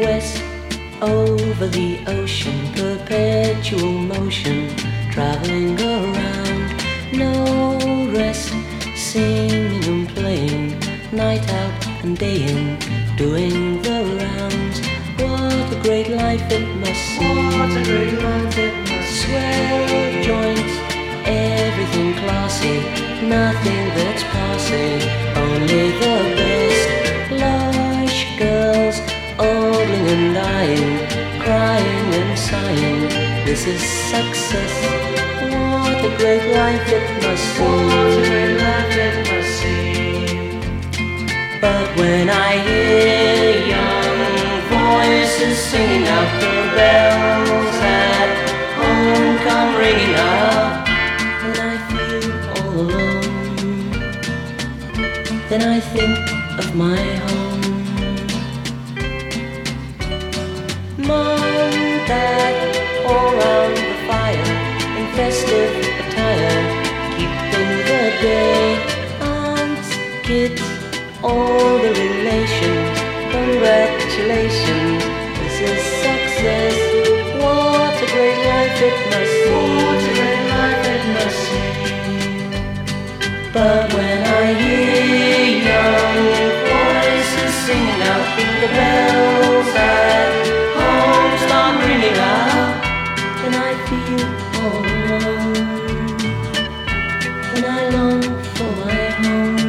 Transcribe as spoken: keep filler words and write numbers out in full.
west over the ocean, perpetual motion, traveling around, no rest, singing and playing, night out and day in, doing the rounds. What a great life it must seem. What a great life it must seem. Swell joints, everything classy, nothing that's passing, only the best. Lush girls, ogling and dying, crying and sighing, this is success. What a great life it must seem. What a great life it must seem. But when I hear young voices singing out, the bells at home come ringing out, and I feel all alone, then I think of my home. Mom, Dad, all round the fire, in festive attire, keeping the day. Aunts, kids, all the relations, congratulations, this is success. What a great life it must seem. What a great life it must seem. But when I hear young voices singing out, the bells at home start ringing out, then I feel all alone, and I long for my home.